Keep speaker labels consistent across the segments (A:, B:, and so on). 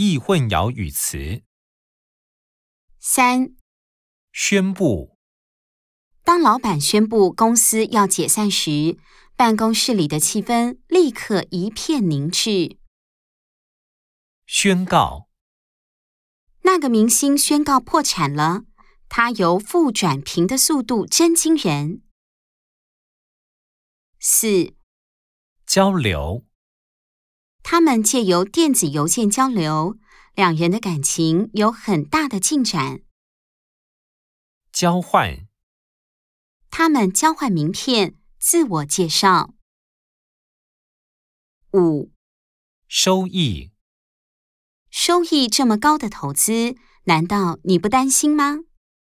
A: 易混淆语词。
B: 3.
A: 宣布。
B: 当老板宣布公司要解散时，办公室里的气氛立刻一片凝滞。
A: 宣告。
B: 那个明星宣告破产了，他由负转平的速度真惊人。4.
A: 交流。
B: 他们借由电子邮件交流，两人的感情有很大的进展。
A: 交换。
B: 他们交换名片，自我介绍。5.
A: 收益。
B: 收益这么高的投资，难道你不担心吗？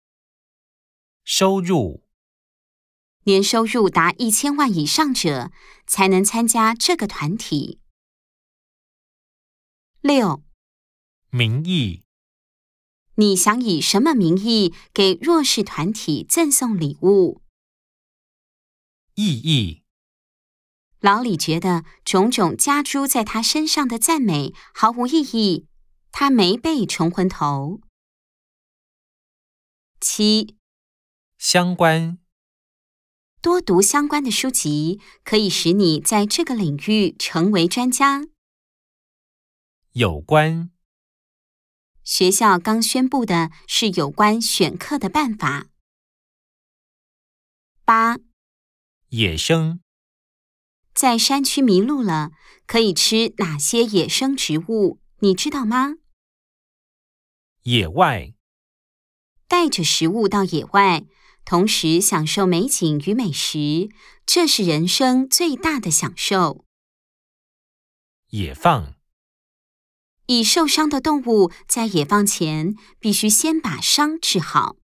A: 收入。
B: 年收入达1000万以上者才能参加这个团体。6.
A: 名义。
B: 你想以什么名义给弱势团体赠送礼物？
A: 意义。
B: 老李觉得种种加诸在他身上的赞美毫无意义，他没被冲昏头。7.
A: 相关。
B: 多读相关的书籍，可以使你在这个领域成为专家。
A: 有关。
B: 学校刚宣布的是有关选课的办法。8.
A: 野生。
B: 在山区迷路了，可以吃哪些野生植物，你知道吗？
A: 野外。
B: 带着食物到野外，同时享受美景与美食，这是人生最大的享受。
A: 野放。
B: 已受伤的动物在野放前，必须先把伤治好。